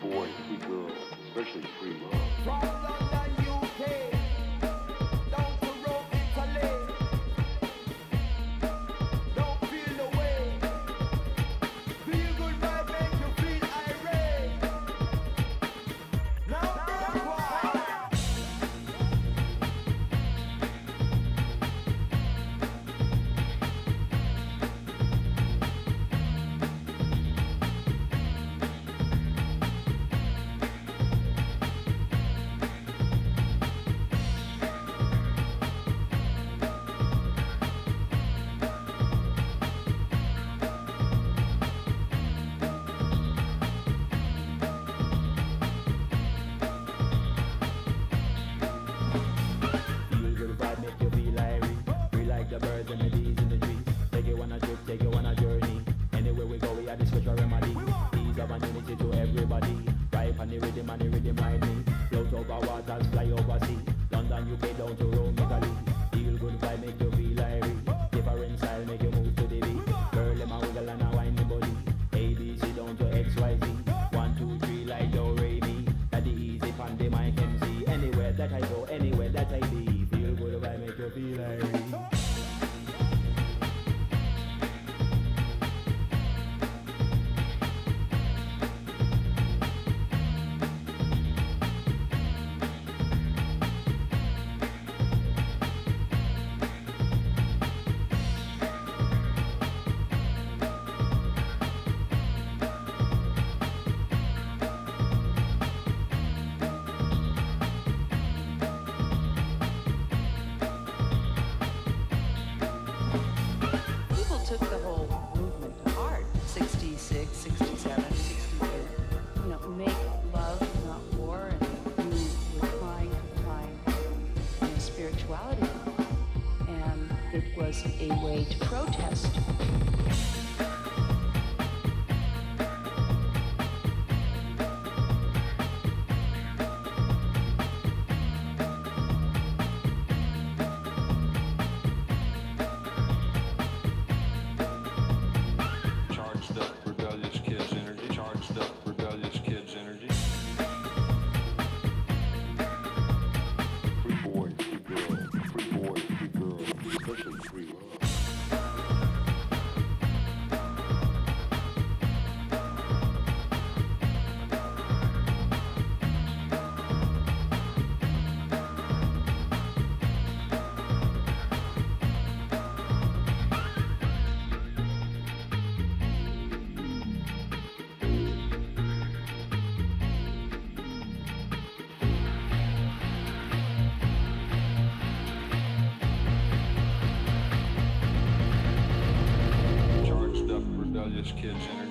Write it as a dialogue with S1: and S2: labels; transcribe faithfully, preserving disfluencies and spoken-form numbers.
S1: boys, free girls, especially free love.
S2: From London, U K, down to Rome, Italy. Don't feel the way. Feel good vibe make you feel irate. Now that's why.
S3: Feel good vibe make you feel irie. We like the birds and the bees in the trees. Take you on a trip, take you on a journey. Anywhere we go, we are the special remedy. Peace of and unity to everybody. Ripe on the rhythm and the rhythm ride me. Float over waters, fly over sea. London, U K, down to Rome, Italy. Feel good vibe make you feel irie. Different style make you move to the beat. Girl, them a wiggle and a wine the body. A, B, C, down to X, Y, Z. One, two, three, like do, re, mi. That the easy pan, the mic, M C. Anywhere that I go, anywhere that I be. Feel good vibe make you feel irie.
S4: People took the whole movement to heart. sixty-six, sixty-seven, sixty-eight. You know, make love, not war, and you were trying to find you know, spirituality. And it was a way to protest.
S5: Charged up rebellious kids energy. Charged up rebellious kids energy.
S1: Free boys, free girls, free boys, free girls, especially free love.
S5: Charged up rebellious kids energy.